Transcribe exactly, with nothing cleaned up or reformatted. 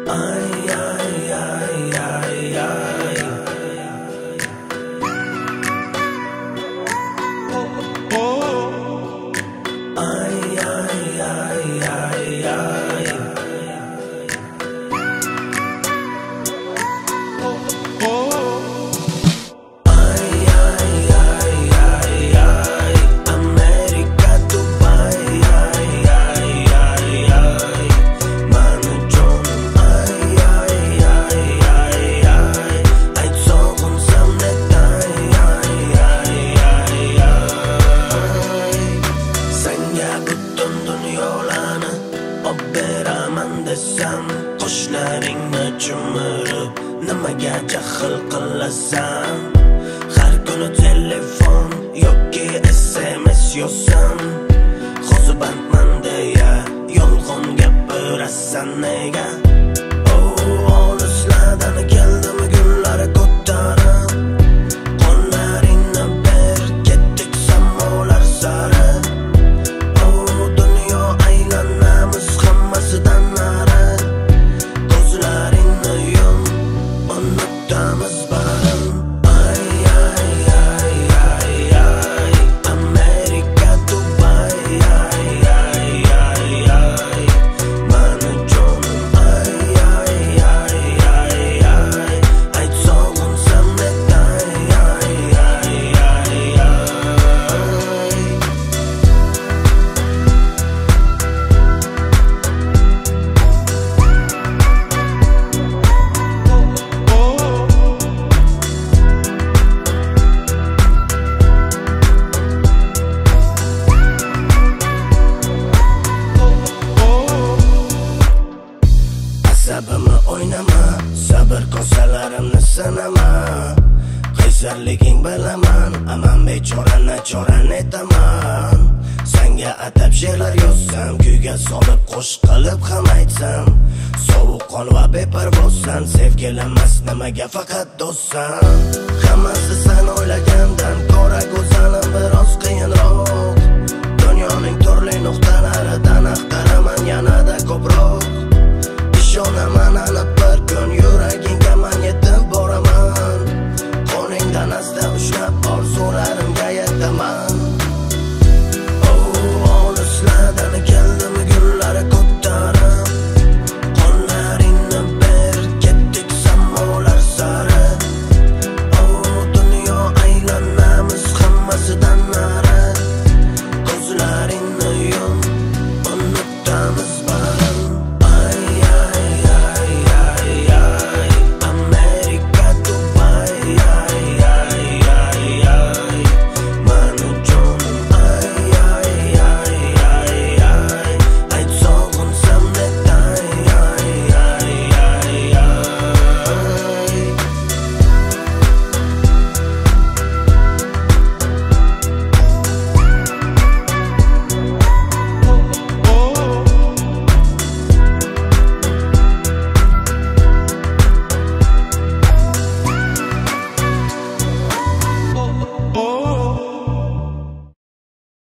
Qoshlaringni chimirib nimaga jahl qilasan? Har kuni telefon yoki S M S yozsam, xozibandman deya yolg'on gapirasan nega? Oh, olislardan keldimi gullar ko'tarib, qo'llaringni ber ketdik samolar sari. Oh, dunyo aylanamiz hammasidan nari. Ko'zlaringni yum, unutamiz barim. Ay ay ay ay ay Amerika, Dubai. Ay ay ay ay mani jonim. Ay ay ay ay ay ay sog'insam netay. Ay ay ay ay Asabimni o'ynama, sabr kosalarimni sanama. Qaysarliging bilaman, aman bechora nachora netaman. Senga atab she'rlar yozsam, kuyga solib qo'shiq qilib ham aytsam. Sovuqqon va beparvozsan, sevgilamas nimaga faqat do'stsan. Hammasi sen o'ylagandan ko'ra go'zalim biroz qiyinroq.